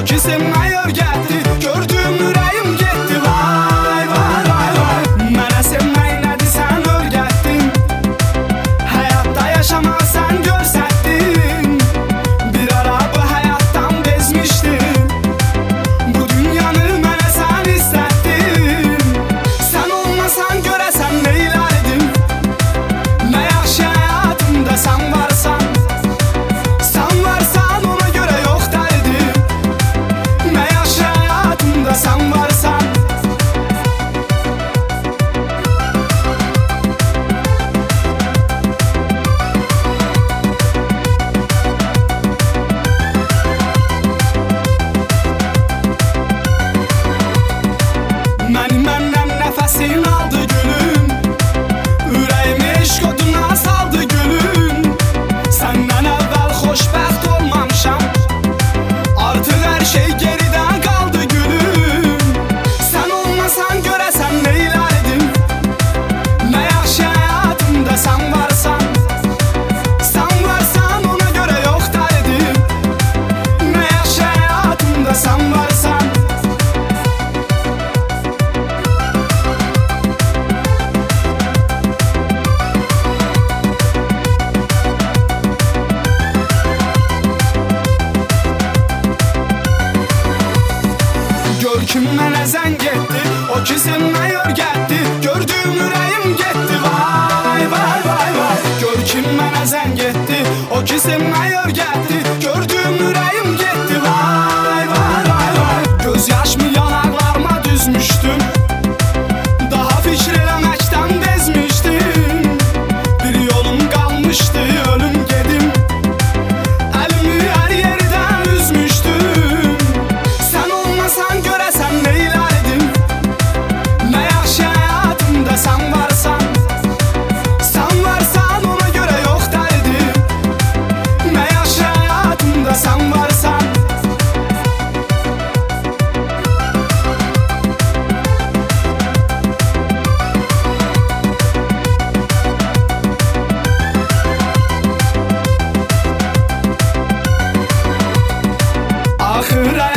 o ki sevməyi öyrətdi. Gördüyüm ürəyim getdi. Vay vay vay vay. Mənə sevmək nədir sən öyrətdin. Həyatda yaşamağı sən göstərdin. Bir ara bu həyatdan bezmişdim. Bu dünyanı mənə sən istətdin. Sən olmasan görəsən neylərdim. Nə yaxşı həyatımda sən varsan. Sən varsan ona görə yox dərdim. Nə yaxşı həyatımda sən varsan. Məndən nəfəsin aldı gülüm. Ürəyimi eşq oduna saldı gülüm. Səndən əvvəl xoşbəxt olmamışam. Artıq hər şey geridən qaldı gülüm. Sən olmasan görəsən neylərdim. Nə yaxşı həyatımda sən varsan. Sən varsan ona görə yox dərdim. Nə yaxşı həyatımda sən varsan. Gör kim mənə zəng etdi. O ki sevməyi öyrətdi. Gördüyüm ürəyim getdi. Vay vay vay vay. Gör kim mənə zəng etdi. O ki sevməyi öyrətdi. Gördüyüm ürəyim getdi. Vay vay vay vay. Göz yaşımı yanaqlarıma düzmüşdüm. Daha fikir eləməkdən bezmişdim. Bir yolum qalmışdı ölüm gedim. Əlimi hər yerdən üzmüşdüm. Sən olmasan görəsən neylərdim. Nə yaxşı həyatımda sən varsan. Sən varsan ona görə yox dərdim. Nə yaxşı həyatımda sən varsan. Axır